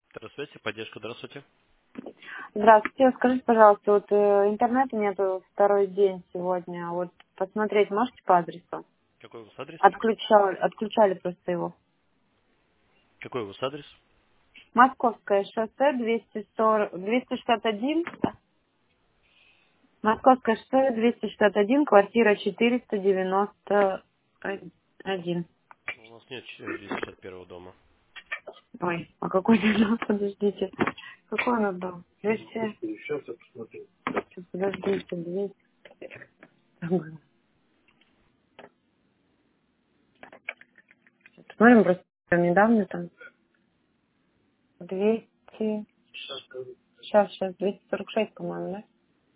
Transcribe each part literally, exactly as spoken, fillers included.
Здравствуйте, поддержка, здравствуйте. Здравствуйте. Скажите, пожалуйста, вот э, интернета нету второй день сегодня. Вот посмотреть можете по адресу? Какой у вас адрес? Отключали, отключали просто его. Какой у вас адрес? Московское шоссе двести сорок, двести шестьдесят один. Да. Московское шоссе двести шестьдесят один, квартира четыреста девяносто один. У нас нет двести шестьдесят первого дома. Ой, а какой дом? Подождите. Какой у нас дом? двести. Сейчас, подождите, двести. Посмотрим просто недавно там. двести. Сейчас, сейчас, двести сорок шесть, по-моему, да?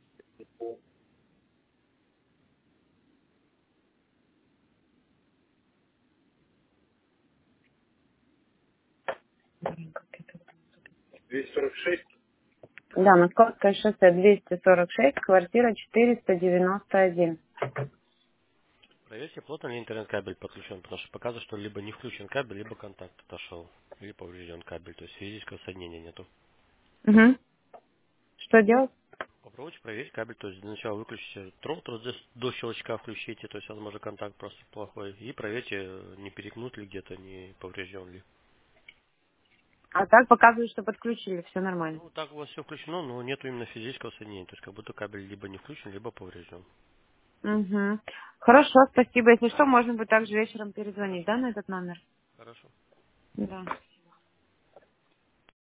Блин, как это... двести сорок шесть? Да, Московское шоссе двести сорок шесть, квартира четыреста девяносто один. Проверьте, плотно ли интернет-кабель подключен, потому что показывает, что либо не включен кабель, либо контакт отошел, или поврежден кабель, то есть физического соединения нету. Угу. Что делать? Попробуйте проверить кабель, то есть для начала выключите трот, вот здесь до щелчка включите, то есть, возможно, контакт просто плохой, и проверьте, не перекнут ли где-то, не поврежден ли. А так показывает, что подключили, все нормально. Ну, так у вас все включено, но нету именно физического соединения, то есть, как будто кабель либо не включен, либо поврежден. Угу. Хорошо, спасибо. Если что, можно будет также вечером перезвонить, да, на этот номер? Хорошо. Да.